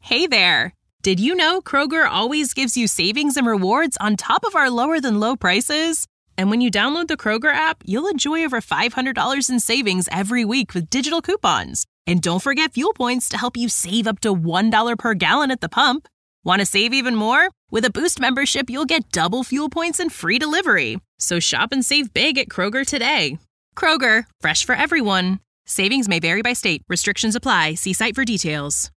Hey there! Did you know Kroger always gives you savings and rewards on top of our lower-than-low prices? And when you download the Kroger app, you'll enjoy over $500 in savings every week with digital coupons. And don't forget fuel points to help you save up to $1 per gallon at the pump. Want to save even more? With a Boost membership, you'll get double fuel points and free delivery. So shop and save big at Kroger today. Kroger, fresh for everyone. Savings may vary by state. Restrictions apply. See site for details.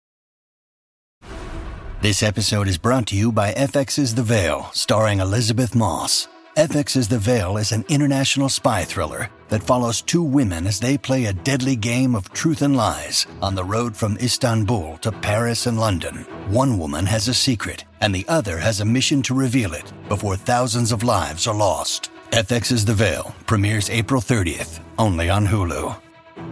This episode is brought to you by FX's The Veil, starring Elizabeth Moss. FX's The Veil is an international spy thriller that follows two women as they play a deadly game of truth and lies on the road from Istanbul to Paris and London. One woman has a secret, and the other has a mission to reveal it before thousands of lives are lost. FX's The Veil premieres April 30th, only on Hulu.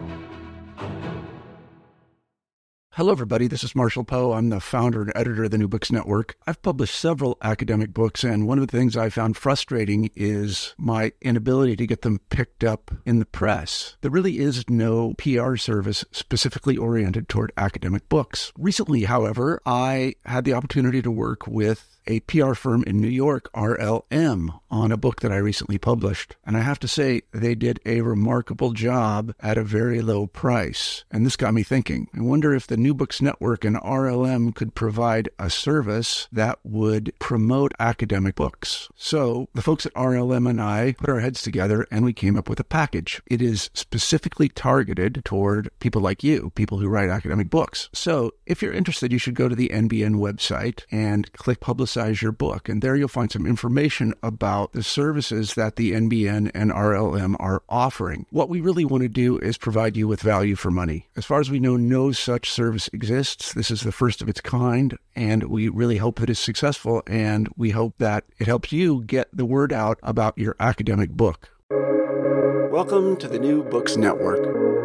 Hello, everybody. This is Marshall Poe. I'm the founder and editor of the New Books Network. I've published several academic books, and one of the things I found frustrating is my inability to get them picked up in the press. There really is no PR service specifically oriented toward academic books. Recently, however, I had the opportunity to work with a PR firm in New York, RLM, on a book that I recently published. And I have to say, they did a remarkable job at a very low price. And this got me thinking. I wonder if the New Books Network and RLM could provide a service that would promote academic books. So the folks at RLM and I put our heads together and we came up with a package. It is specifically targeted toward people like you, people who write academic books. So if you're interested, you should go to the NBN website and click Publicize Your Book. And there you'll find some information about the services that the NBN and RLM are offering. What we really want to do is provide you with value for money. As far as we know, no such service exists. This is the first of its kind, and we really hope that it's successful, and we hope that it helps you get the word out about your academic book. Welcome to the New Books Network.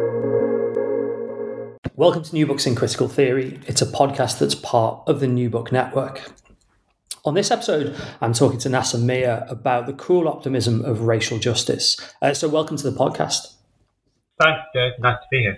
Welcome to New Books in Critical Theory. It's a podcast that's part of the New Book Network. On this episode, I'm talking to Nasser Mir about the cruel optimism of racial justice. So welcome to the podcast. Thanks, Dave. Nice to be here.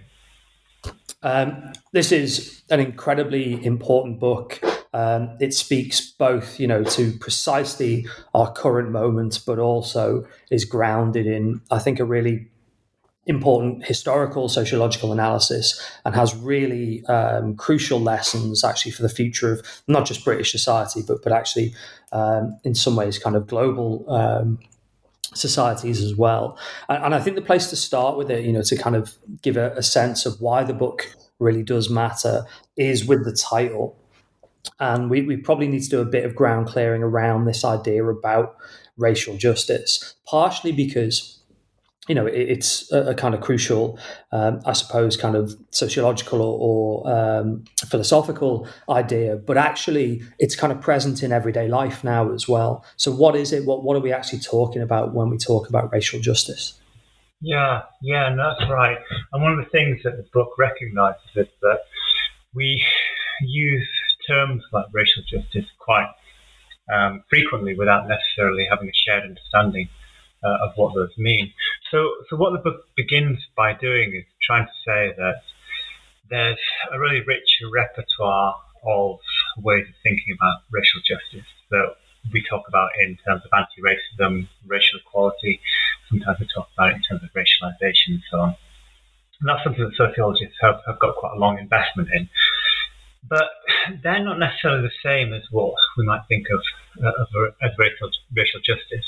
This is an incredibly important book. It speaks both, to precisely our current moment, but also is grounded in, I think, a really important historical sociological analysis, and has really crucial lessons actually for the future of not just British society, but actually in some ways kind of global societies as well. And I think the place to start with it, to kind of give a sense of why the book really does matter, is with the title. And we probably need to do a bit of ground clearing around this idea about racial justice, partially because it's a kind of crucial, I suppose, kind of sociological or philosophical idea, but actually it's kind of present in everyday life now as well. So what is it? What are we actually talking about when we talk about racial justice? Yeah, and that's right. And one of the things that the book recognises is that we use terms like racial justice quite frequently without necessarily having a shared understanding of what those mean. So what the book begins by doing is trying to say that there's a really rich repertoire of ways of thinking about racial justice that we talk about in terms of anti-racism, racial equality. Sometimes we talk about it in terms of racialization and so on. And that's something that sociologists have got quite a long investment in. But they're not necessarily the same as what we might think of as racial justice.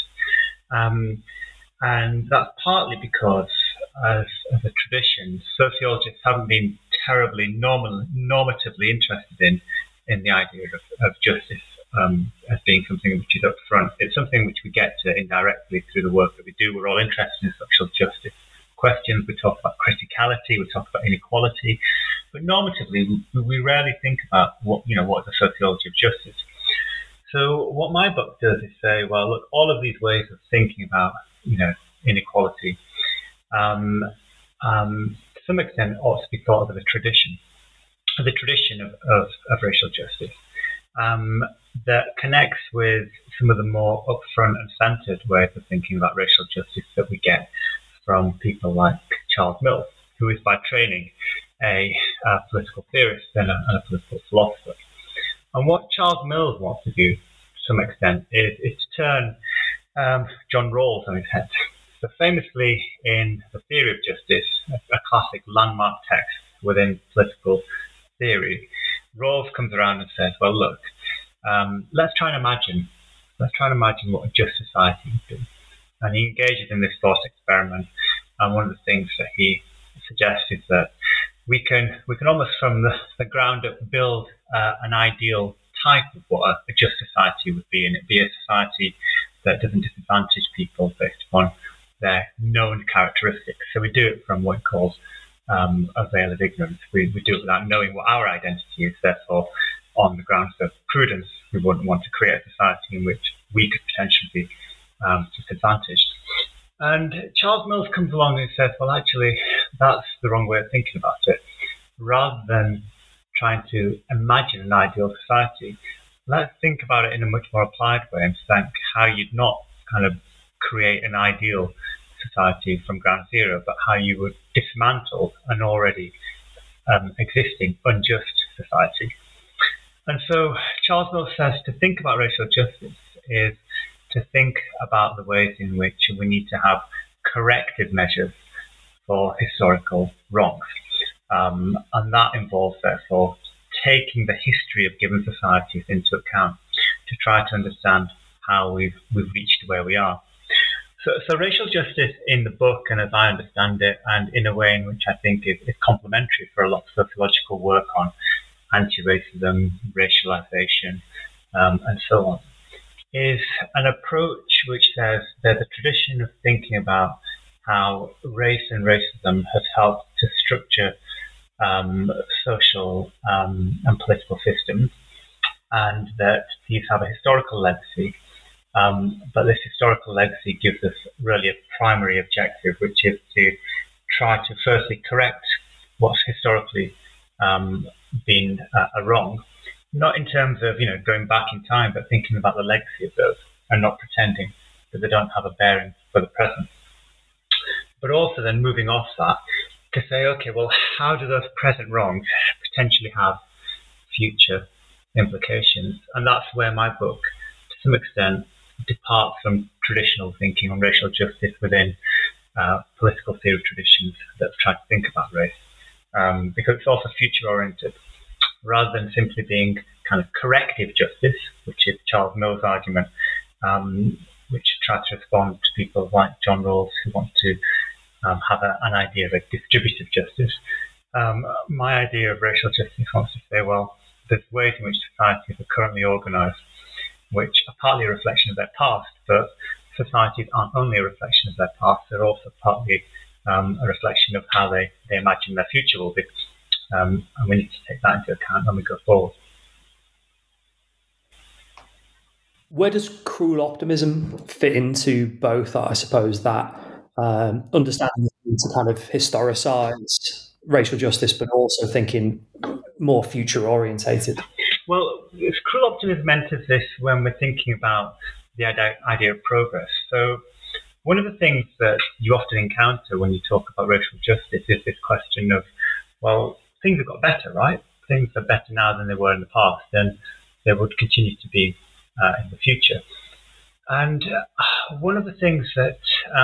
And that's partly because, as a tradition, sociologists haven't been terribly normatively interested in the idea of justice as being something which is up front. It's something which we get to indirectly through the work that we do. We're all interested in social justice questions. We talk about criticality, we talk about inequality, but normatively, we rarely think about what is the sociology of justice. So what my book does is say, well, look, all of these ways of thinking about, inequality, to some extent ought to be thought of as a tradition of racial justice that connects with some of the more upfront and centered ways of thinking about racial justice that we get from people like Charles Mills, who is by training a political theorist and a political philosopher. And what Charles Mills wants to do, to some extent, is to turn John Rawls on his head. So famously in The Theory of Justice, a classic landmark text within political theory, Rawls comes around and says, well, look, let's try and imagine what a just society would be. And he engages in this thought experiment. And one of the things that he suggests is that we can almost from the ground up build an ideal type of what a just society would be, and it'd be a society that doesn't disadvantage people based upon their known characteristics. So we do it from what he calls a veil of ignorance. We do it without knowing what our identity is. Therefore, on the grounds of prudence, we wouldn't want to create a society in which we could potentially be disadvantaged. And Charles Mills comes along and says, well, actually, that's the wrong way of thinking about it. Rather than trying to imagine an ideal society, let's think about it in a much more applied way and think how you'd not kind of create an ideal society from ground zero, but how you would dismantle an already existing unjust society. And so Charles Mills says to think about racial justice is to think about the ways in which we need to have corrective measures for historical wrongs. And that involves, therefore, taking the history of given societies into account to try to understand how we've reached where we are. So racial justice in the book, and as I understand it, and in a way in which I think is complementary for a lot of sociological work on anti-racism, racialization, and so on, is an approach which says there's a tradition of thinking about how race and racism has helped to structure social and political systems, and that these have a historical legacy. But this historical legacy gives us really a primary objective, which is to try to firstly correct what's historically been a wrong, not in terms of going back in time, but thinking about the legacy of those and not pretending that they don't have a bearing for the present. But also then moving off that to say, okay, well, how do those present wrongs potentially have future implications? And that's where my book, to some extent, departs from traditional thinking on racial justice within political theory traditions that try to think about race, because it's also future-oriented, rather than simply being kind of corrective justice, which is Charles Mills' argument, which tries to respond to people like John Rawls who want to have an idea of a distributive justice. My idea of racial justice wants to say, well, there's ways in which societies are currently organised which are partly a reflection of their past, but societies aren't only a reflection of their past, they're also partly a reflection of how they imagine their future will be. And we need to take that into account when we go forward. Where does cruel optimism fit into both, I suppose, that understanding to kind of historicise racial justice, but also thinking more future-orientated? Well, cruel optimism enters this when we're thinking about the idea of progress. So one of the things that you often encounter when you talk about racial justice is this question of, well, things have got better, right? Things are better now than they were in the past, and they would continue to be in the future. And one of the things that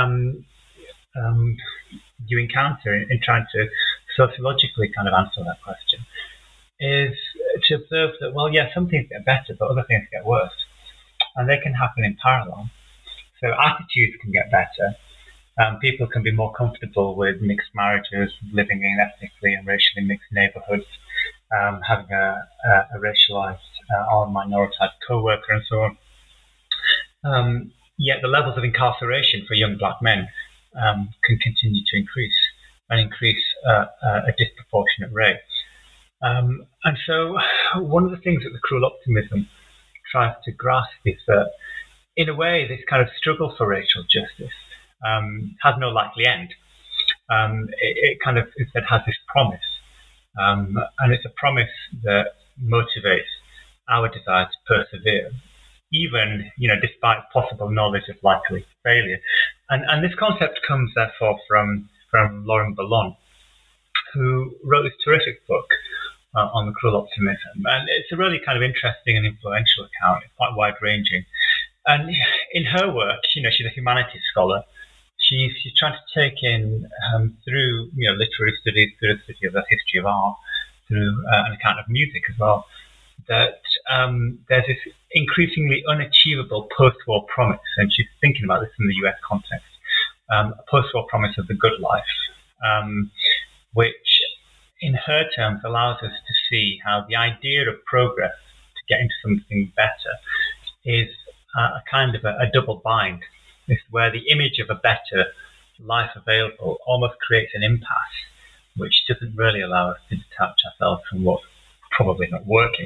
you encounter in trying to sociologically kind of answer that question is to observe that, well, yeah, some things get better, but other things get worse. And they can happen in parallel. So attitudes can get better. People can be more comfortable with mixed marriages, living in ethnically and racially mixed neighborhoods, having a racialized or minoritized co-worker and so on. Yet the levels of incarceration for young black men can continue to increase at a disproportionate rate. And so one of the things that the cruel optimism tries to grasp is that, in a way, this kind of struggle for racial justice has no likely end. It kind of instead has this promise. And it's a promise that motivates our desire to persevere, even, despite possible knowledge of likely failure. And this concept comes, therefore, from Lauren Ballon, who wrote this terrific book on the cruel optimism. And it's a really kind of interesting and influential account. It's quite wide-ranging. And in her work, she's a humanities scholar. She's trying to take in through literary studies, through the study of the history of art, through an account of music as well, that there's this increasingly unachievable post-war promise, and she's thinking about this in the US context, a post-war promise of the good life, which in her terms allows us to see how the idea of progress to get into something better is a kind of a double bind. It's where the image of a better life available almost creates an impasse, which doesn't really allow us to detach ourselves from what's probably not working.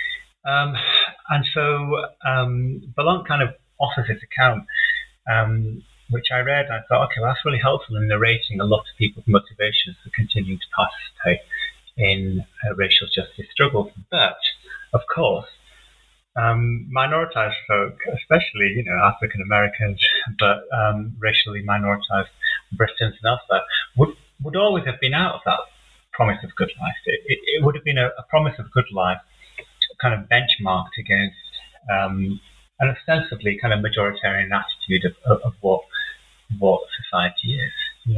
And so Ballant kind of offers this account, which I read, and I thought, okay, well, that's really helpful in narrating a lot of people's motivations for continuing to participate in racial justice struggles. But, of course, minoritized folk, especially, African Americans, but racially minoritized Britons and elsewhere, would always have been out of that promise of good life. It would have been a promise of good life kind of benchmarked against an ostensibly kind of majoritarian attitude of what society is,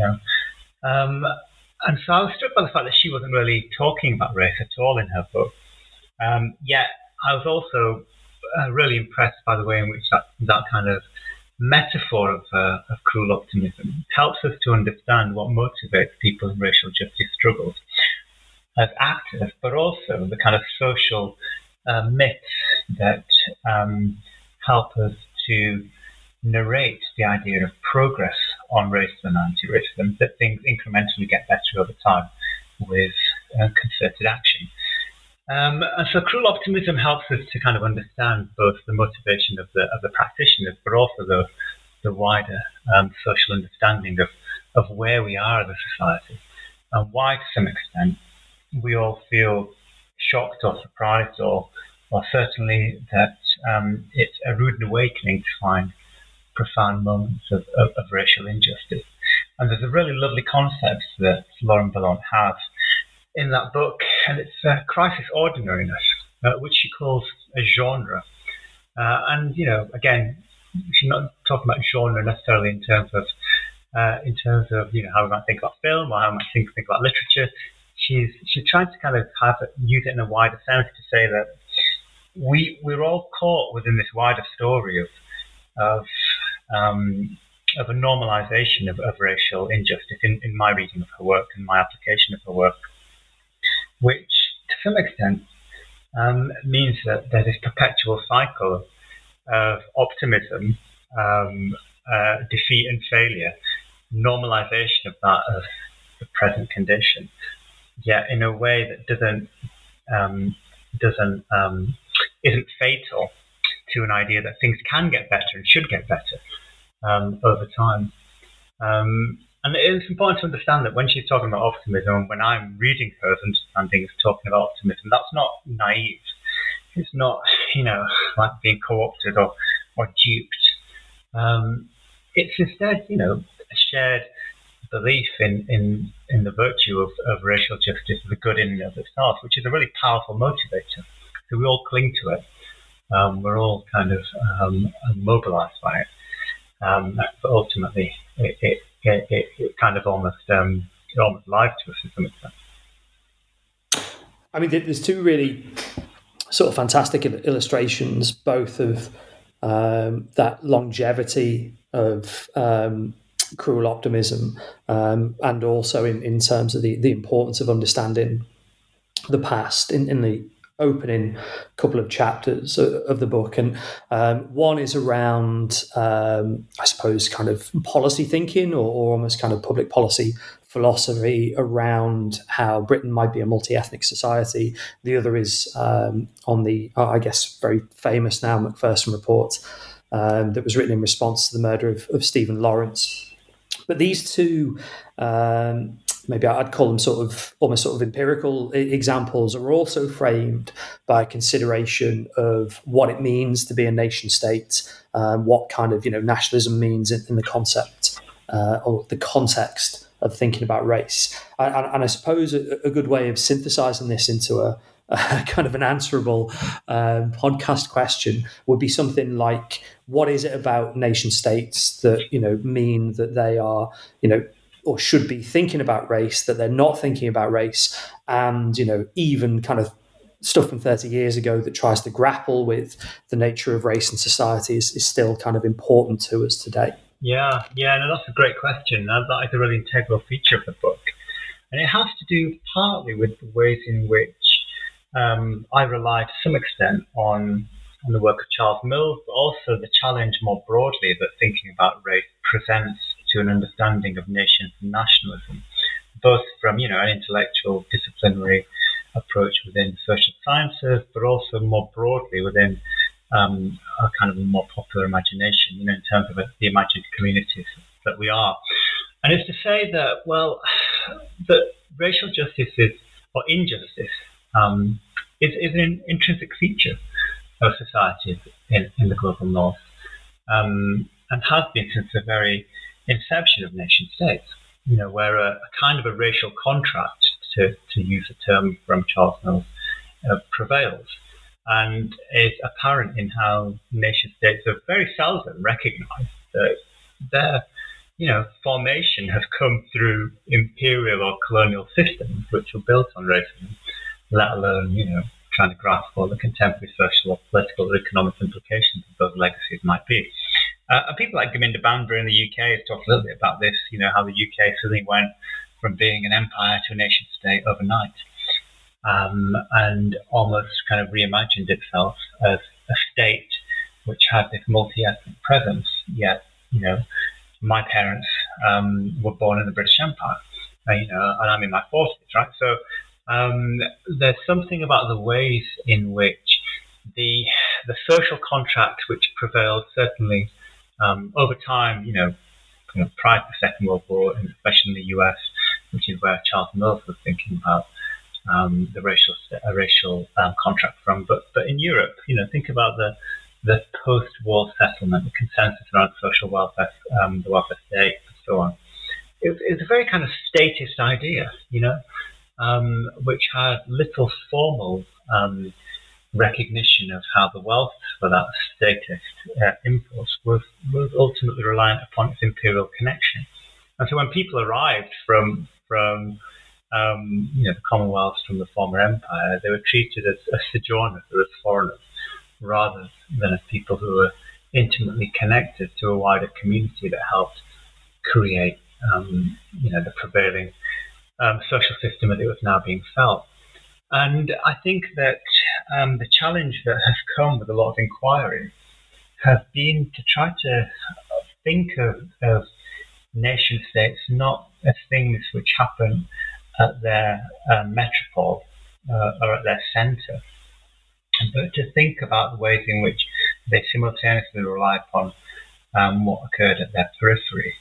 And so I was struck by the fact that she wasn't really talking about race at all in her book. Yet I was also really impressed by the way in which that kind of metaphor of cruel optimism helps us to understand what motivates people in racial justice struggles as actors, but also the kind of social myths that help us to narrate the idea of progress on racism and anti-racism, that things incrementally get better over time with concerted action. And so cruel optimism helps us to kind of understand both the motivation of the practitioners, but also the wider social understanding of where we are as a society, and why, to some extent, we all feel shocked or surprised, or certainly that it's a rude awakening to find profound moments of racial injustice. And there's a really lovely concept that Lauren Ballant has in that book, and it's crisis ordinariness, which she calls a genre. And again, she's not talking about genre necessarily in terms of how we might think about film or how we might think about literature. She's trying to kind of use it in a wider sense to say that we're all caught within this wider story of a normalization of racial injustice in my reading of her work and my application of her work, which to some extent means that there's this perpetual cycle of optimism, defeat and failure, normalization of that as the present condition, yet in a way that isn't fatal to an idea that things can get better and should get better over time. And it's important to understand that when she's talking about optimism, when I'm reading her understanding of talking about optimism, that's not naive. It's not, like being co-opted or duped. It's instead, a shared belief in the virtue of racial justice, the good in and of itself, which is a really powerful motivator. So we all cling to it. We're all kind of mobilized by it. But ultimately, it kind of almost lies to us to some extent. I mean, there's two really sort of fantastic illustrations, both of that longevity of cruel optimism, and also in terms of the importance of understanding the past in the opening couple of chapters of the book. And one is around, I suppose, kind of policy thinking or almost kind of public policy philosophy around how Britain might be a multi-ethnic society. The other is on the, I guess, very famous now Macpherson report that was written in response to the murder of Stephen Lawrence. But these two, maybe I'd call them almost sort of empirical examples, are also framed by a consideration of what it means to be a nation state, what kind of nationalism means in the concept or the context thinking about race. And I suppose a good way of synthesizing this into a kind of an answerable podcast question would be something like, what is it about nation states that, mean that they are, or should be thinking about race, that they're not thinking about race, and, even kind of stuff from 30 years ago that tries to grapple with the nature of race and society is still kind of important to us today? Yeah, no, that's a great question. That is a really integral feature of the book. And it has to do partly with the ways in which I rely to some extent on the work of Charles Mills, but also the challenge more broadly that thinking about race presents to an understanding of nations and nationalism, both from, an intellectual disciplinary approach within social sciences, but also more broadly within a kind of a more popular imagination, in terms of the imagined communities that we are. And it's to say that, that racial justice or injustice is an intrinsic feature of societies in the global north, and has been since the very inception of nation states, where a kind of a racial contract, to use a term from Charles Mills, prevails. And it's apparent in how nation states have very seldom recognized that their formation has come through imperial or colonial systems which were built on racism, let alone, trying to grasp what the contemporary social or political or economic implications of those legacies might be. And people like Gurminder Bhandara in the UK have talked a little bit about this, how the UK suddenly went from being an empire to a nation state overnight, and almost kind of reimagined itself as a state which had this multi-ethnic presence. Yet, my parents were born in the British Empire, and I'm in my 40s, right? So there's something about the ways in which the social contract which prevailed, certainly over time, prior to the Second World War, and especially in the US, which is where Charles Mills was thinking about the racial contract from. But in Europe, think about the post-war settlement, the consensus around social welfare, the welfare state, and so on. It was a very kind of statist idea, which had little formal recognition of how the wealth for that statist impulse was ultimately reliant upon its imperial connection. And so when people arrived from the Commonwealths, from the former empire, they were treated as sojourners or as foreigners, rather than as people who were intimately connected to a wider community that helped create the prevailing social system as it was now being felt. And I think that the challenge that has come with a lot of inquiry has been to try to think of nation states not as things which happen at their metropole or at their centre, but to think about the ways in which they simultaneously rely upon what occurred at their periphery,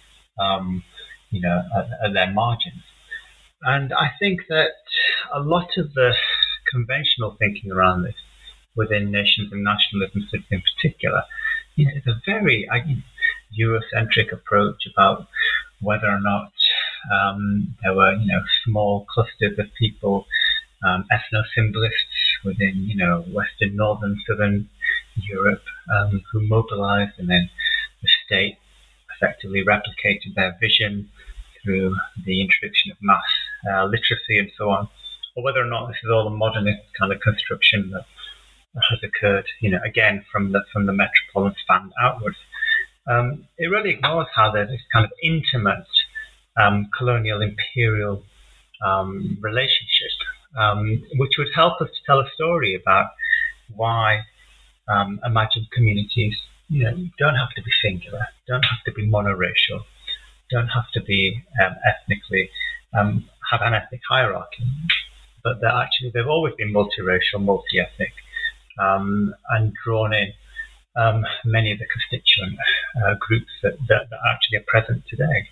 at their margins. And I think that a lot of the conventional thinking around this within nations and nationalism in particular, is a very Eurocentric approach about whether or not there were, small clusters of people, ethno-symbolists within, Western, Northern, Southern Europe, who mobilized, and then the state effectively replicated their vision through the introduction of mass literacy and so on, or whether or not this is all a modernist kind of construction that has occurred, again from the metropole and spanned outwards. It really ignores how there's this kind of intimate colonial imperial relationship, which would help us to tell a story about why imagined communities, don't have to be singular, don't have to be monoracial, don't have to be ethnically have an ethnic hierarchy, but that actually they've always been multiracial, multi-ethnic, and drawn in many of the constituent groups that actually are present today.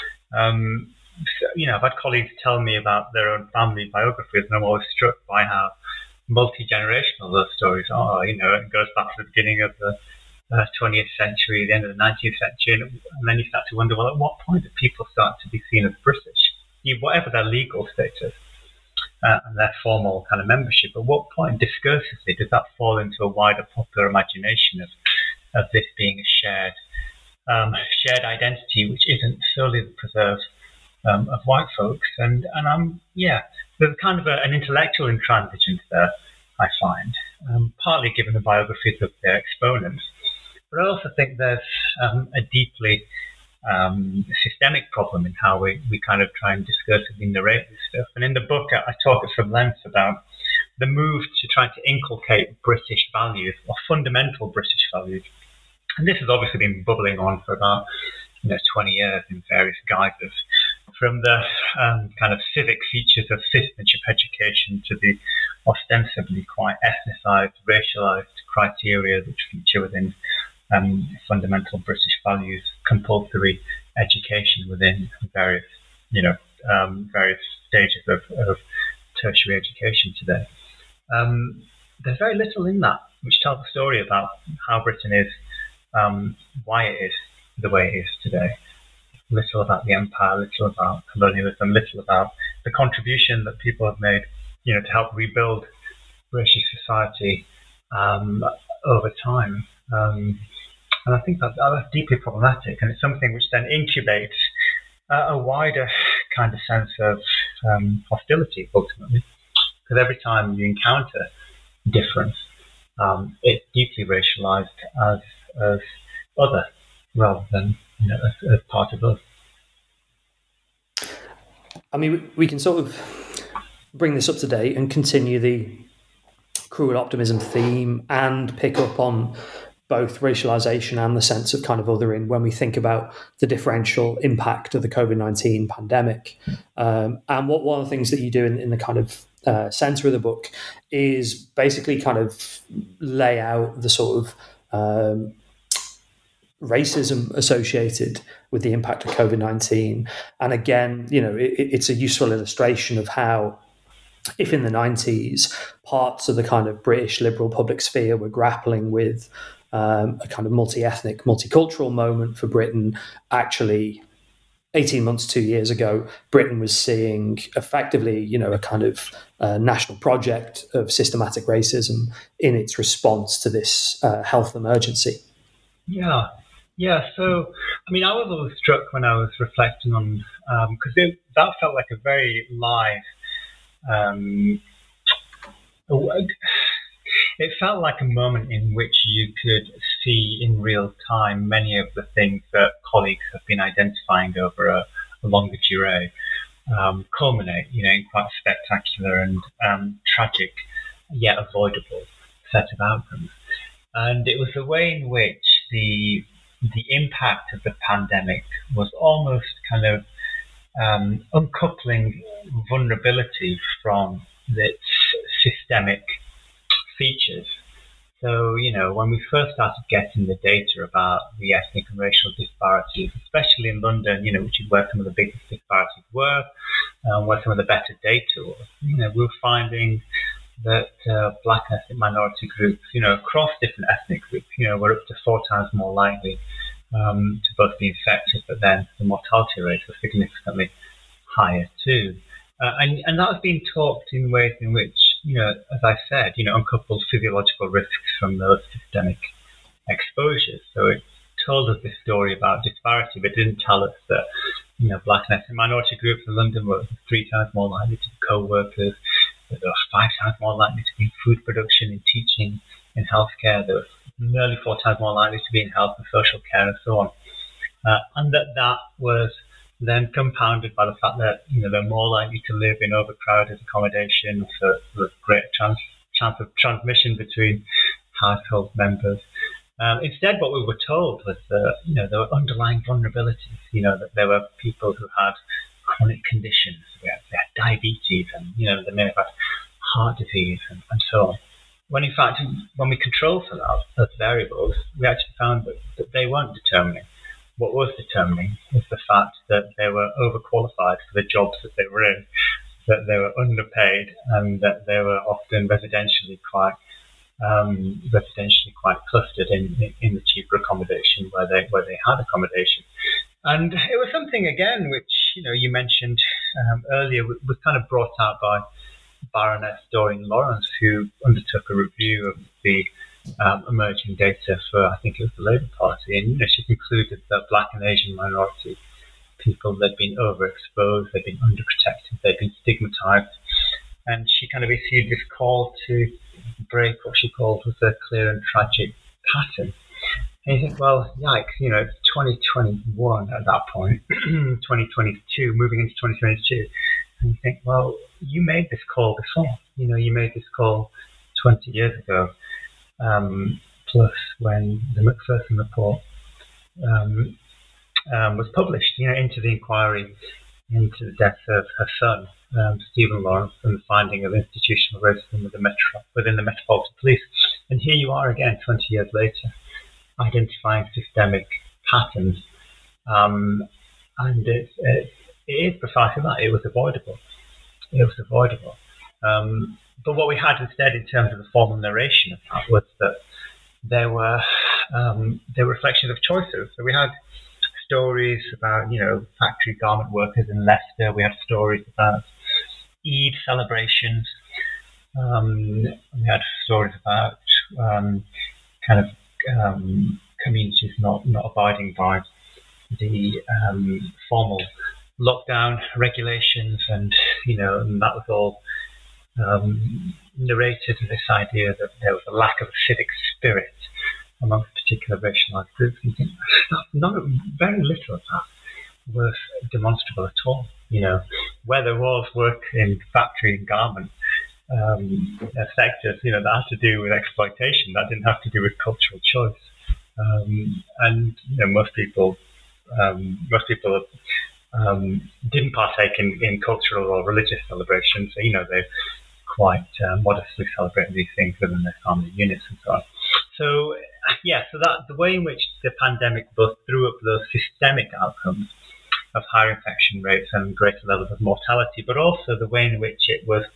I've had colleagues tell me about their own family biographies, and I'm always struck by how multi-generational those stories are. It goes back to the beginning of the 20th century, the end of the 19th century, and then you start to wonder, well, at what point do people start to be seen as British? Whatever their legal status and their formal kind of membership, at what point discursively does that fall into a wider popular imagination of this being a shared identity, which isn't solely the preserve of white folks? And there's kind of an intellectual intransigence there, I find, partly given the biographies of their exponents. But I also think there's a deeply systemic problem in how we kind of try and discursively narrate this stuff. And in the book, I talk at some length about the move to try to inculcate British values, or fundamental British values. And this has obviously been bubbling on for about 20 years in various guises, from the kind of civic features of citizenship education to the ostensibly quite ethnicized, racialized criteria which feature within fundamental British values, compulsory education within various stages of tertiary education today. There's very little in that which tells a story about how Britain is, why it is the way it is today. Little about the empire, little about colonialism, little about the contribution that people have made, to help rebuild British society over time. And I think that's deeply problematic, and it's something which then incubates a wider kind of sense of hostility, ultimately. Because every time you encounter difference, it's deeply racialized as other, rather than as part of us. I mean, we can sort of bring this up to date and continue the cruel optimism theme and pick up on both racialization and the sense of kind of othering when we think about the differential impact of the COVID-19 pandemic. And one of the things that you do in the kind of center of the book is basically kind of lay out the sort of racism associated with the impact of COVID-19. And again, it's a useful illustration of how, if in the 90s, parts of the kind of British liberal public sphere were grappling with a kind of multi-ethnic, multicultural moment for Britain, actually 18 months, 2 years ago, Britain was seeing effectively, a kind of national project of systematic racism in its response to this health emergency. Yeah. So, I mean, I was always struck when I was reflecting on, because that felt like a very live, it felt like a moment in which you could see in real time many of the things that colleagues have been identifying over a longer durée culminate, in quite a spectacular and tragic yet avoidable set of outcomes. And it was the way in which the impact of the pandemic was almost kind of uncoupling vulnerability from its systemic features. So, when we first started getting the data about the ethnic and racial disparities, especially in London, which is where some of the biggest disparities were, where some of the better data was, we were finding that black ethnic minority groups, across different ethnic groups, were up to 4 times more likely to both be infected, but then the mortality rates were significantly higher too. And that was being talked in ways in which, as I said, uncoupled physiological risks from those systemic exposures. So it told us this story about disparity, but didn't tell us that, black and ethnic minority groups in London were 3 times more likely to be co-workers, that they were 5 times more likely to be in food production, in teaching, in healthcare. They were nearly 4 times more likely to be in health and social care and so on. And that was then compounded by the fact that, they're more likely to live in overcrowded accommodation, so there's greater chance of transmission between household members. Instead, what we were told was that, there were underlying vulnerabilities, that there were people who had chronic conditions, they had diabetes, and, they may have had heart disease and so on. When in fact, when we controlled for those variables, we actually found that they weren't determining. What was determining was the fact that they were overqualified for the jobs that they were in, that they were underpaid, and that they were often residentially quite residentially quite clustered in the cheaper accommodation where they had accommodation. And it was something, again, which, you mentioned earlier, was kind of brought out by Baroness Doreen Lawrence, who undertook a review of the emerging data for, I think it was the Labour Party. And, she concluded that Black and Asian minority people, they'd been overexposed, they'd been underprotected, they'd been stigmatized. And she kind of issued this call to break what she called was a clear and tragic pattern. And you think, well, yikes, it's 2021 at that point, 2022, moving into 2022. And you think, well, you made this call before. You made this call 20 years ago. Plus, when the Macpherson report was published, into the inquiry into the death of her son, Stephen Lawrence, and the finding of institutional racism within the Metropolitan Police. And here you are again, 20 years later, identifying systemic patterns. And it is precisely that. It was avoidable. But what we had instead, in terms of the formal narration of that, was that there were reflections of choices. So we had stories about, factory garment workers in Leicester. We had stories about Eid celebrations. We had stories about communities not abiding by the formal lockdown regulations, and and that was all narrated as this idea that there was a lack of civic spirit amongst particular racialized groups. And you think, very little of that was demonstrable at all. Where there was work in factory and garment sectors, that had to do with exploitation. That didn't have to do with cultural choice. And most people didn't partake in cultural or religious celebrations. So, they're quite modestly celebrating these things within their family units and so on. So, so that the way in which the pandemic both threw up those systemic outcomes of higher infection rates and greater levels of mortality, but also the way in which it was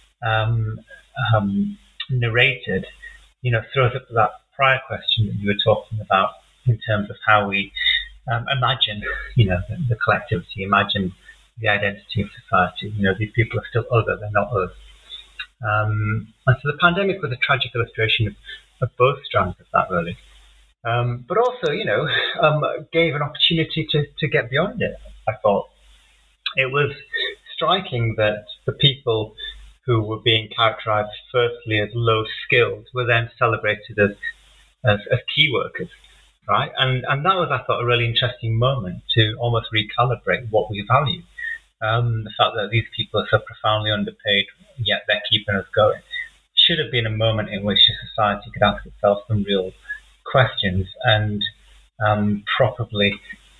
narrated, throws up that prior question that you were talking about in terms of how we imagine, the collectivity, imagine the identity of society. These people are still other, they're not us. And so the pandemic was a tragic illustration of both strands of that, really. But also, gave an opportunity to get beyond it, I thought. It was striking that the people who were being characterized firstly as low skilled were then celebrated as key workers, right? And that was, I thought, a really interesting moment to almost recalibrate what we value. The fact that these people are so profoundly underpaid, yet they're keeping us going, should have been a moment in which a society could ask itself some real questions and properly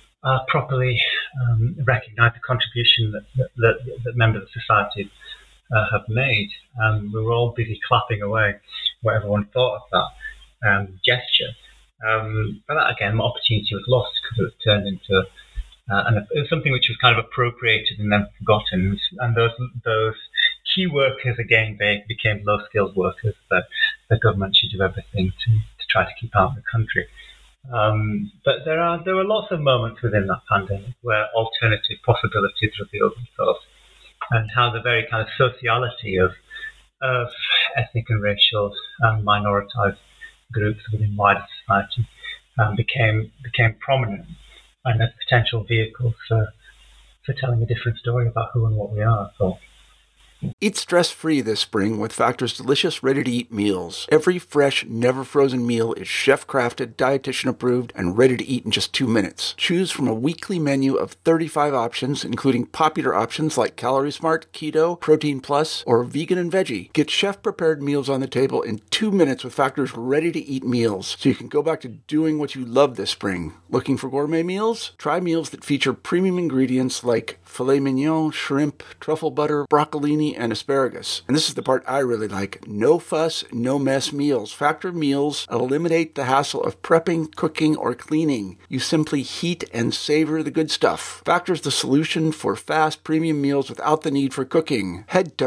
recognize the contribution that members of society have made. We were all busy clapping away what everyone thought of that gesture. But that, again, the opportunity was lost because it was turned into it was something which was kind of appropriated and then forgotten. And those key workers, again, they became low-skilled workers that the government should do everything to try to keep out of the country. But there were lots of moments within that pandemic where alternative possibilities revealed themselves, and how the very kind of sociality of ethnic and racial minoritized groups within wider society became prominent and as potential vehicles for telling a different story about who and what we are. So, eat stress-free this spring with Factor's delicious, ready-to-eat meals. Every fresh, never-frozen meal is chef-crafted, dietitian-approved, and ready to eat in just 2 minutes. Choose from a weekly menu of 35 options, including popular options like Calorie Smart, Keto, Protein Plus, or Vegan and Veggie. Get chef-prepared meals on the table in 2 minutes with Factor's ready-to-eat meals, so you can go back to doing what you love this spring. Looking for gourmet meals? Try meals that feature premium ingredients like filet mignon, shrimp, truffle butter, broccolini, zucchini, and asparagus. And this is the part I really like. No fuss, no mess meals. Factor meals eliminate the hassle of prepping, cooking, or cleaning. You simply heat and savor the good stuff. Factor's the solution for fast premium meals without the need for cooking. Head to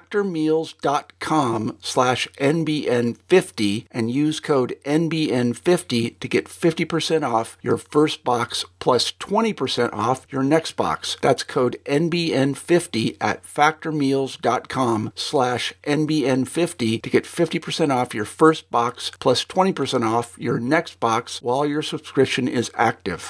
factormeals.com/NBN50 and use code NBN50 to get 50% off your first box plus 20% off your next box. That's code NBN50 at factormeals.com/NBN50 to get 50% off your first box plus 20% off your next box while your subscription is active.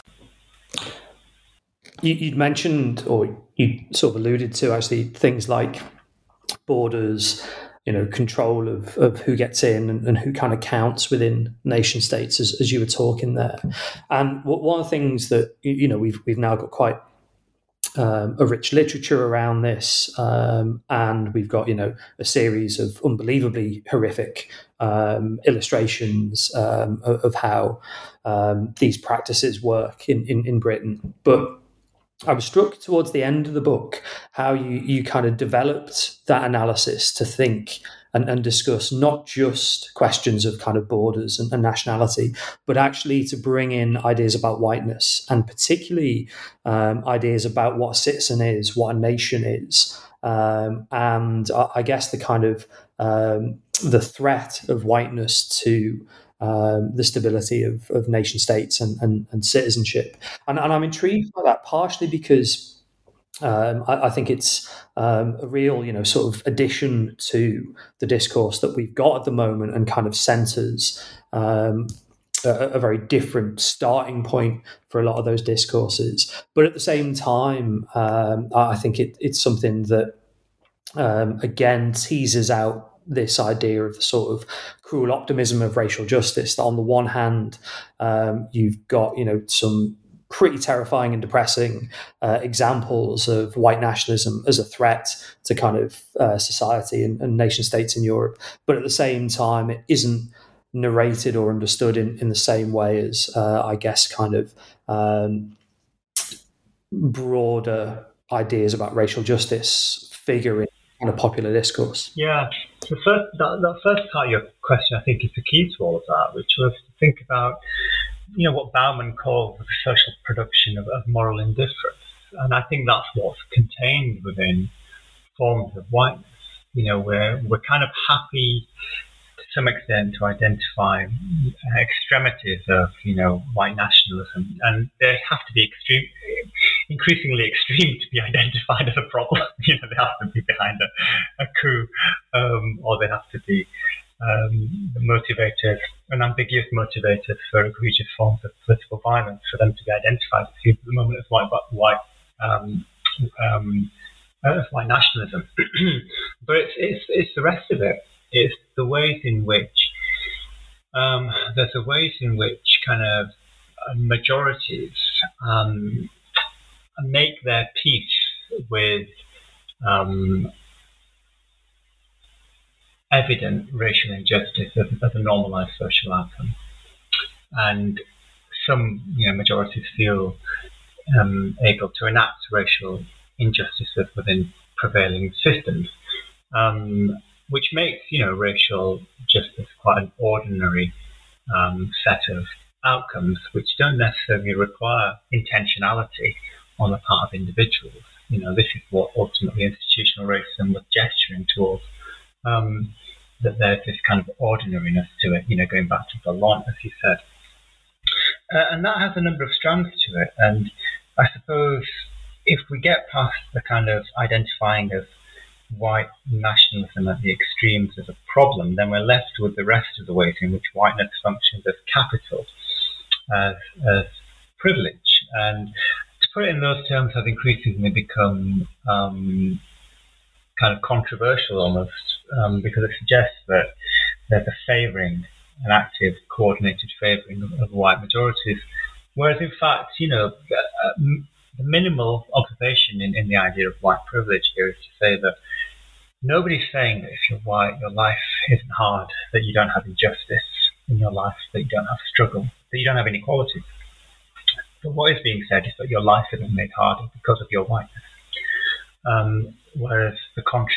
You'd mentioned, or you sort of alluded to, actually, things like borders, control of who gets in and who kind of counts within nation states, as you were talking there. And one of the things that we've now got quite a rich literature around this, and we've got a series of unbelievably horrific illustrations of how these practices work in Britain. But I was struck towards the end of the book how you kind of developed that analysis to think and discuss not just questions of kind of borders and nationality, but actually to bring in ideas about whiteness, and particularly ideas about what a citizen is, what a nation is, and I guess the kind of the threat of whiteness to the stability of nation states and citizenship. And I'm intrigued by that, partially because I think it's a real, sort of addition to the discourse that we've got at the moment, and kind of centres a very different starting point for a lot of those discourses. But at the same time, I think it's something that, again, teases out this idea of the sort of cruel optimism of racial justice, that on the one hand, you've got, some pretty terrifying and depressing examples of white nationalism as a threat to kind of society and nation states in Europe. But at the same time, it isn't narrated or understood in the same way as, I guess, kind of broader ideas about racial justice figure in kind of popular discourse. Yeah. The first part of your question, I think, is the key to all of that, which was to think about, what Bauman calls the social production of moral indifference. And I think that's what's contained within forms of whiteness. We're kind of happy to some extent to identify extremities of, white nationalism, and they have to be increasingly extreme to be identified as a problem. They have to be behind a coup, or they have to be motivated, an ambiguous motivated for egregious forms of political violence for them to be identified at the moment as white nationalism. But it's the rest of it. It's the ways in which there's the ways in which kind of majorities make their peace with evident racial injustice as a normalized social outcome, and some majorities feel able to enact racial injustices within prevailing systems, which makes racial justice quite an ordinary set of outcomes, which don't necessarily require intentionality on the part of individuals. This is what ultimately institutional racism was gesturing towards. That there's this kind of ordinariness to it, going back to Ballon, as you said. And that has a number of strands to it. And I suppose if we get past the kind of identifying of white nationalism at the extremes as a problem, then we're left with the rest of the ways in which whiteness functions as capital, as privilege. And to put it in those terms has increasingly become kind of controversial almost, because it suggests that there's a favouring, an active, coordinated favouring of white majorities, whereas in fact, the minimal observation in the idea of white privilege here is to say that nobody's saying that if you're white, your life isn't hard, that you don't have injustice in your life, that you don't have struggle, that you don't have inequality. But what is being said is that your life isn't made harder because of your whiteness. Whereas the contrary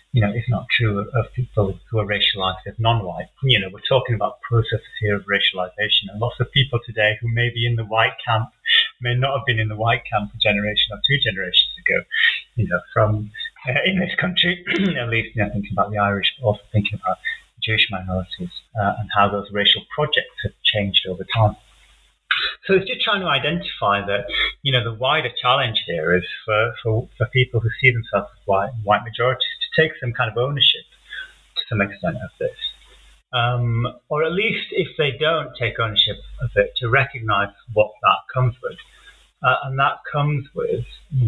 is not true of people who are racialized as non-white. We're talking about processes here of racialization, and lots of people today who may be in the white camp may not have been in the white camp a generation or two generations ago. From in this country, at least, thinking about the Irish, but also thinking about Jewish minorities and how those racial projects have changed over time. So it's just trying to identify that, the wider challenge here is for people who see themselves as white majorities to take some kind of ownership to some extent of this. Or at least if they don't take ownership of it, to recognize what that comes with. And that comes with,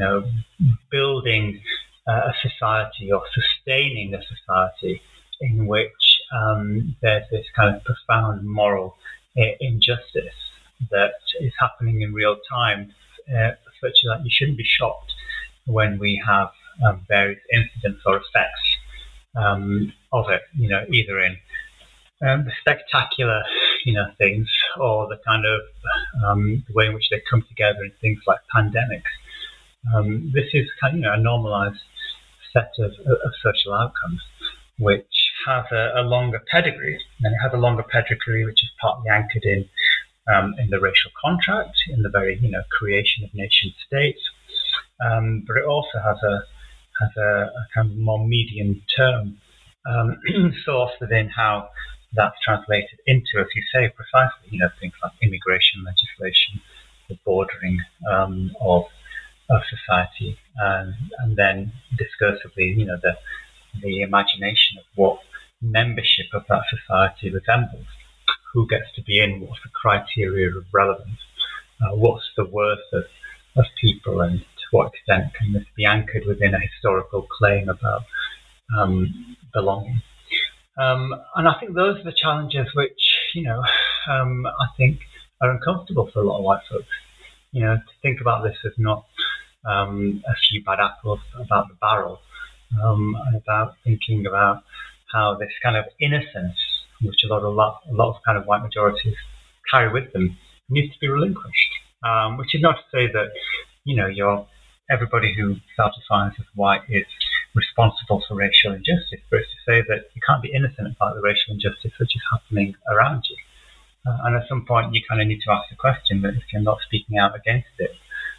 building a society or sustaining a society in which there's this kind of profound moral injustice that is happening in real time, such that you shouldn't be shocked when we have various incidents or effects of it, either in the spectacular, things, or the kind of the way in which they come together in things like pandemics. This is kind of a normalized set of social outcomes, which have a longer pedigree, and it has a longer pedigree which is partly anchored in the racial contract, in the very creation of nation states, but it also has a kind of more medium term source within how that's translated into, as you say, precisely things like immigration legislation, the bordering of society, and then discursively the imagination of what membership of that society resembles. Who gets to be in? What's the criteria of relevance? What's the worth of people, and to what extent can this be anchored within a historical claim about belonging? And I think those are the challenges which, I think are uncomfortable for a lot of white folks. To think about this as not a few bad apples about the barrel, and about thinking about how this kind of innocence, which a lot of kind of white majorities carry with them, needs to be relinquished. Which is not to say that, everybody who self-defines as white is responsible for racial injustice, but it's to say that you can't be innocent about the racial injustice which is happening around you. And at some point, you kind of need to ask the question that if you're not speaking out against it,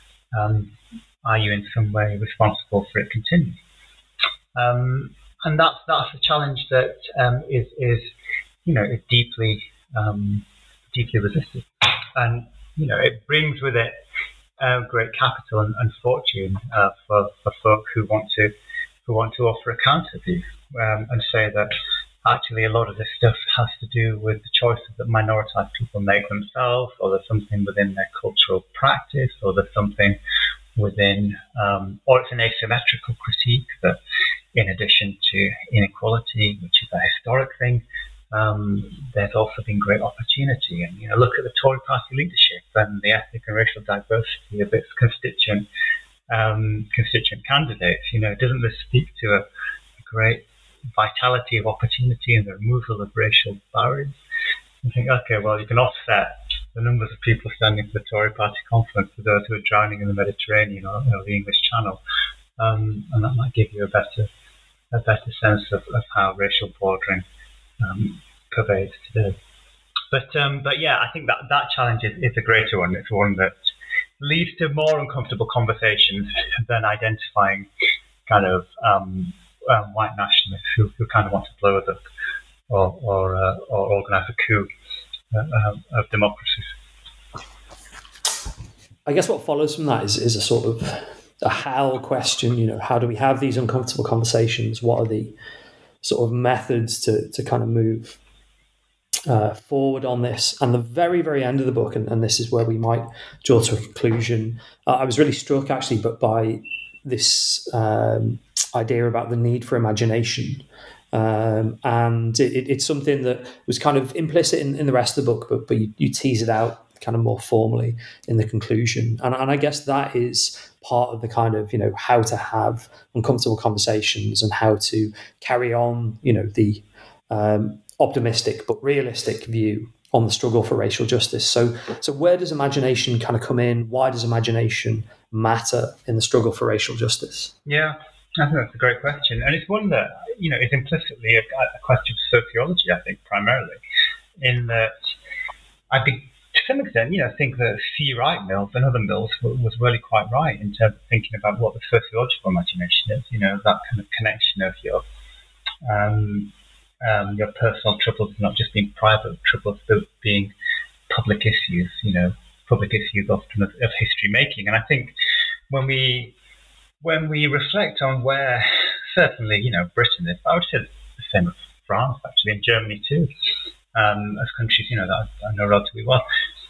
are you in some way responsible for it continuing? And that's a challenge that is deeply resisted, and it brings with it great capital and fortune for folk who want to offer a counter view and say that actually a lot of this stuff has to do with the choices that minoritized people make themselves, or there's something within their cultural practice, or there's something within, or it's an asymmetrical critique that, in addition to inequality, which is a historic thing, there's also been great opportunity. And look at the Tory party leadership and the ethnic and racial diversity of its constituent candidates. Doesn't this speak to a great vitality of opportunity and the removal of racial barriers? You think, okay, well, you can offset the numbers of people standing for the Tory party conference with those who are drowning in the Mediterranean or the English Channel, and that might give you a better sense of how racial bordering pervades today. But yeah, I think that challenge is a greater one. It's one that leads to more uncomfortable conversations than identifying kind of white nationalists who kind of want to blow us up or organise a coup of democracies. I guess what follows from that is a sort of a how question. How do we have these uncomfortable conversations? What are the sort of methods to kind of move forward on this? And the very, very end of the book, and this is where we might draw to a conclusion, I was really struck actually by this idea about the need for imagination. And it's something that was kind of implicit in the rest of the book, but you tease it out kind of more formally in the conclusion. And I guess that is part of the kind of, how to have uncomfortable conversations and how to carry on, the optimistic but realistic view on the struggle for racial justice. So where does imagination kind of come in? Why does imagination matter in the struggle for racial justice? Yeah. I think that's a great question, and it's one that is implicitly a question of sociology. I think primarily, in that I think to some extent, think that C. Wright Mills and other Mills was really quite right in terms of thinking about what the sociological imagination is. That kind of connection of your personal troubles not just being private troubles, but being public issues. Public issues often of history making, and I think when we reflect on where certainly Britain is, I would say the same of France actually, and Germany too, as countries that I know relatively well.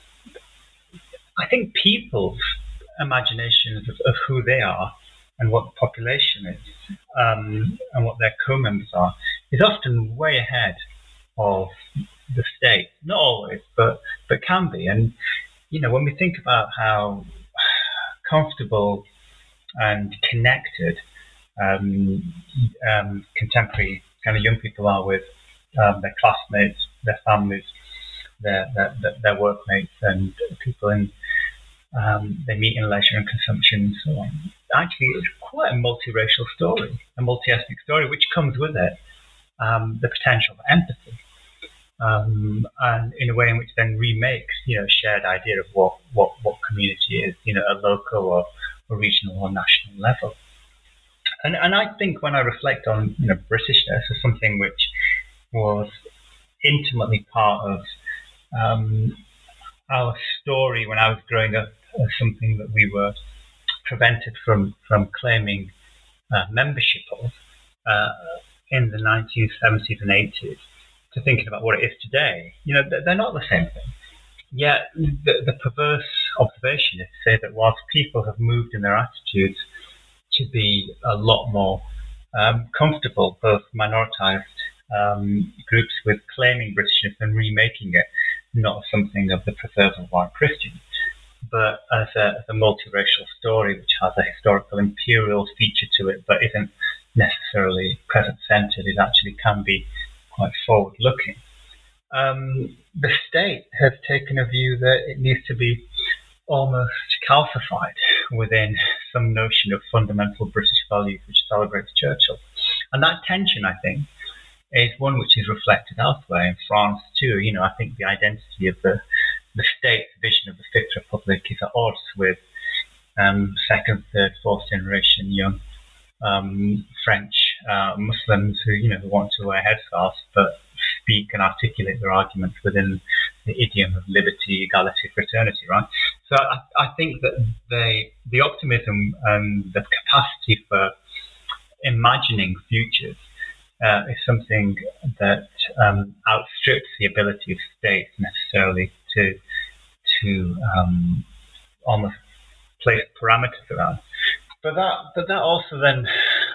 I think people's imaginations of who they are and what the population is, and what their co-members are, is often way ahead of the state. Not always, but can be. And when we think about how comfortable and connected contemporary kind of young people are with their classmates, their families, their workmates, and people they meet in leisure and consumption and so on. Actually, it's quite a multiracial story, a multi-ethnic story, which comes with it the potential for empathy, and in a way in which then remakes a shared idea of what community is, a local or regional or national level. And I think when I reflect on Britishness as something which was intimately part of our story when I was growing up, as something that we were prevented from claiming membership of in the 1970s and 80s, to thinking about what it is today. They're not the same thing. Yet the perverse observation is to say that whilst people have moved in their attitudes to be a lot more comfortable, both minoritized groups, with claiming Britishness and remaking it not something of the preserved white Christian, but as a multiracial story which has a historical imperial feature to it, but isn't necessarily present-centered. It actually can be quite forward-looking. The state has taken a view that it needs to be almost calcified within some notion of fundamental British values which celebrates Churchill. And that tension, I think, is one which is reflected elsewhere in France too. I think the identity of the state's vision of the Fifth Republic is at odds with second, third, fourth generation young French Muslims who want to wear headscarves but speak and articulate their arguments within the idiom of liberty, equality, fraternity, right? So I think that the optimism and the capacity for imagining futures is something that outstrips the ability of states necessarily to almost place parameters around. But that also then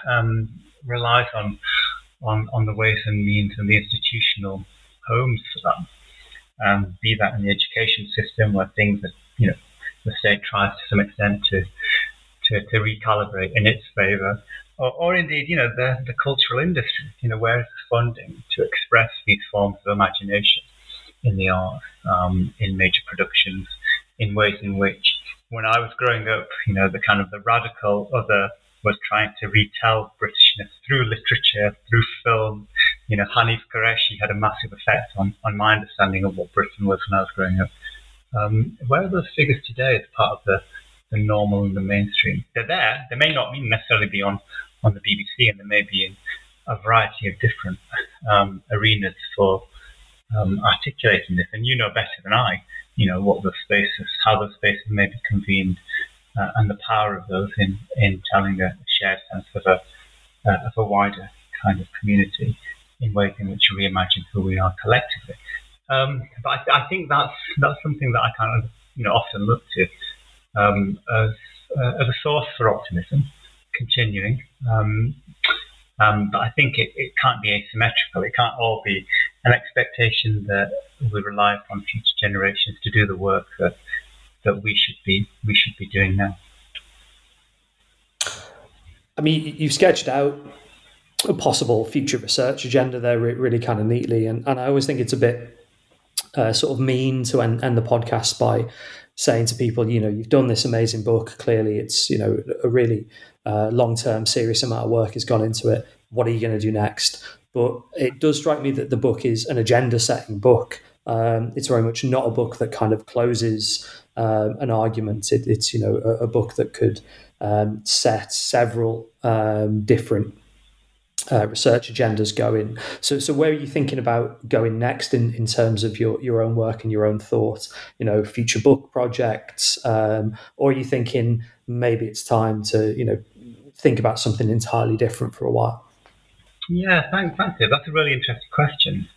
relies on the ways and means and the institutional homes for that. Be that in the education system, where things that the state tries to some extent to recalibrate in its favour, or indeed the cultural industry. Where is the funding to express these forms of imagination in the arts, in major productions, in ways in which, when I was growing up, the kind of the radical other was trying to retell Britishness through literature, through film. Hanif Qureshi had a massive effect on my understanding of what Britain was when I was growing up. Where are those figures today as part of the normal and the mainstream? They're there. They may not necessarily be on the BBC, and they may be in a variety of different arenas for articulating this. And better than I, what those spaces, how those spaces may be convened, and the power of those in telling a shared sense of a wider kind of community in ways in which we reimagine who we are collectively. But I think that's something that I kind of often look to as a source for optimism continuing. But I think it can't be asymmetrical. It can't all be an expectation that we rely upon future generations to do the work that we should be doing now. I mean, you've sketched out a possible future research agenda there really kind of neatly, and I always think it's a bit sort of mean to end the podcast by saying to people, you've done this amazing book. Clearly, it's a really long-term, serious amount of work has gone into it. What are you going to do next? But it does strike me that the book is an agenda-setting book. It's very much not a book that kind of closes an argument. It's a book that could set several different research agendas going. So where are you thinking about going next in terms of your own work and your own thoughts? Future book projects, or are you thinking maybe it's time to think about something entirely different for a while? Yeah, thanks, Dave. That's a really interesting question.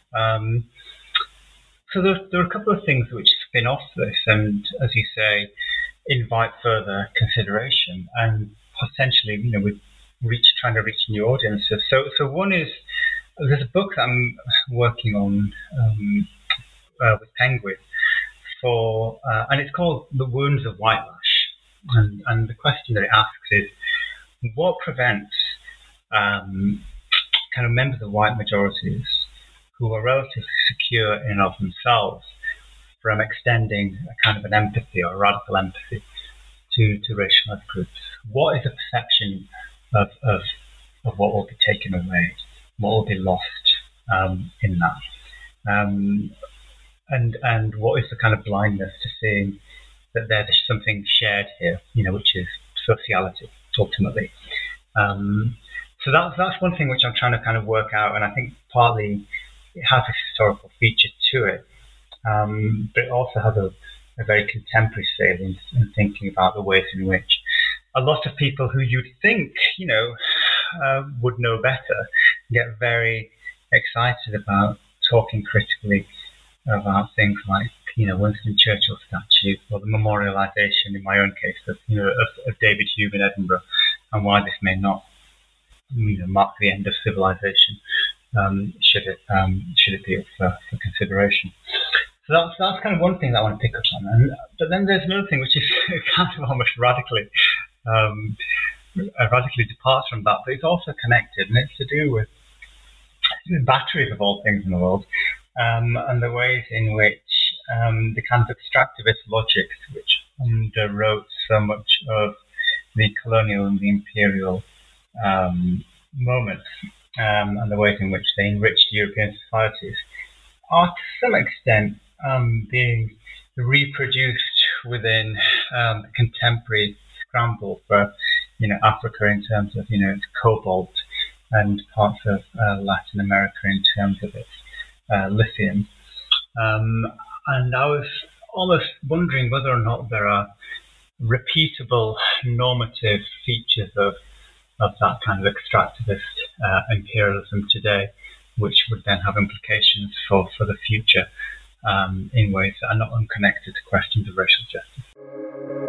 So there are a couple of things which spin off this, and as you say, invite further consideration, and potentially, we're trying to reach new audiences. So one is, there's a book that I'm working on with Penguin and it's called The Wounds of Whitelash, and the question that it asks is, what prevents kind of members of white majorities who are relatively secure in and of themselves from extending a kind of an empathy or a radical empathy to racialized groups? What is the perception of what will be taken away, what will be lost in that? And what is the kind of blindness to seeing that there's something shared here, which is sociality, ultimately. So that's one thing which I'm trying to kind of work out, and I think partly it has a historical feature to it, but it also has a very contemporary salience in thinking about the ways in which a lot of people who you'd think, would know better, get very excited about talking critically about things like, Winston Churchill statue, or the memorialisation, in my own case, of David Hume in Edinburgh, and why this may not, mark the end of civilization, should it be up for consideration. So that's kind of one thing that I want to pick up on. But then there's another thing which is kind of almost radically departs from that, but it's also connected, and it's to do with batteries of all things in the world, and the ways in which the kind of extractivist logics which underwrote so much of the colonial and the imperial moments, and the ways in which they enriched European societies, are to some extent being reproduced within the contemporary scramble for Africa in terms of its cobalt, and parts of Latin America in terms of its lithium. And I was almost wondering whether or not there are repeatable normative features of that kind of extractivist imperialism today, which would then have implications for the future in ways that are not unconnected to questions of racial justice.